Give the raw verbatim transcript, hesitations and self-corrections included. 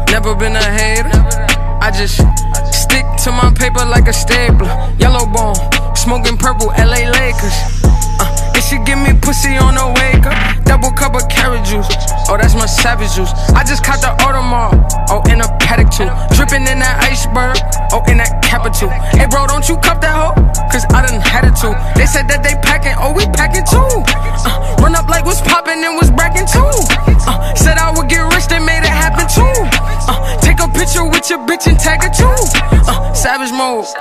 Never been a hater. I just stick to my paper like a stapler. Yellow bone, smoking purple, L A Lakers. Uh, and she give me pussy on the wake up. Double cup of carrot juice. Oh, that's my savage juice. I just caught the Audemars. Oh, in a paddock too. Dripping in that iceberg. Oh, in that capital. Hey, bro, don't you cup that hoe? Cause I done had it too. They said that they packing. Oh, we packing too. Uh, run up like what's popping and was bracking too. Uh, said I would get rich, they made it happen too. Uh, take a picture with your bitch and tag it too. Uh, savage mode.